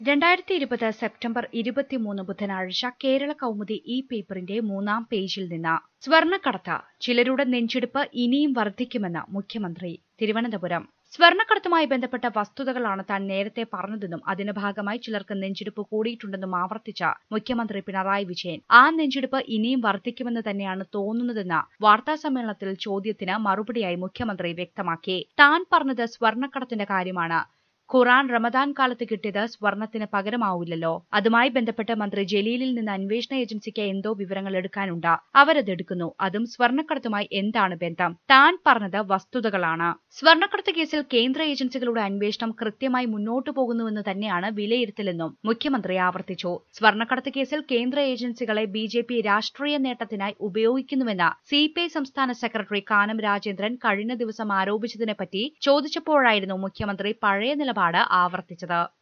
2020 September 23 ബുധനാഴ്ച കേരള കൗമുദി ഈ പേപ്പറിന്റെ 3-ാം പേജിൽ നിന്ന് സ്വർണ്ണക്കടത്ത് ചിലരുടെ നെഞ്ചെടുപ്പ് ഇനിയും വർദ്ധിക്കുമെന്ന് മുഖ്യമന്ത്രി. തിരുവനന്തപുരം. സ്വർണ്ണക്കടത്തുമായി ബന്ധപ്പെട്ട വസ്തുതകളാണ് താൻ നേരത്തെ പറഞ്ഞതെന്നും അതിന്റെ ഭാഗമായി ചിലർക്ക് നെഞ്ചെടുപ്പ് കൂടിയിട്ടുണ്ടെന്നും ആവർത്തിച്ച മുഖ്യമന്ത്രി പിണറായി വിജയൻ ആ നെഞ്ചെടുപ്പ് ഇനിയും വർദ്ധിക്കുമെന്ന് തന്നെയാണ് തോന്നുന്നതെന്ന് വാർത്താസമ്മേളനത്തിൽ ചോദ്യത്തിന് മറുപടിയായി മുഖ്യമന്ത്രി വ്യക്തമാക്കി. താൻ പറഞ്ഞത് സ്വർണ്ണക്കടത്തിന്റെ കാര്യമാണ്. ഖുർആൻ റമദാൻ കാലത്ത് കിട്ടിയത് സ്വർണത്തിന് പകരമാവില്ലല്ലോ. അതുമായി ബന്ധപ്പെട്ട് മന്ത്രി ജലീലിൽ നിന്ന് അന്വേഷണ ഏജൻസിക്ക് എന്തോ വിവരങ്ങൾ എടുക്കാനുണ്ട്. അവരതെടുക്കുന്നു. അതും സ്വർണ്ണക്കടത്തുമായി എന്താണ് ബന്ധം? താൻ പറഞ്ഞത് വസ്തുതകളാണ്. സ്വർണ്ണക്കടത്ത് കേസിൽ കേന്ദ്ര ഏജൻസികളുടെ അന്വേഷണം കൃത്യമായി മുന്നോട്ടു പോകുന്നുവെന്ന് തന്നെയാണ് വിലയിരുത്തലെന്നും മുഖ്യമന്ത്രി ആവർത്തിച്ചു. സ്വർണ്ണക്കടത്ത് കേസിൽ കേന്ദ്ര ഏജൻസികളെ ബിജെപി രാഷ്ട്രീയ നേട്ടത്തിനായി ഉപയോഗിക്കുന്നുവെന്ന് സിപിഐ സംസ്ഥാന സെക്രട്ടറി കാനം രാജേന്ദ്രൻ കഴിഞ്ഞ ദിവസം ആരോപിച്ചതിനെപ്പറ്റി ചോദിച്ചപ്പോഴായിരുന്നു മുഖ്യമന്ത്രി പഴയ നിലപാട് ആവർത്തിച്ചത്.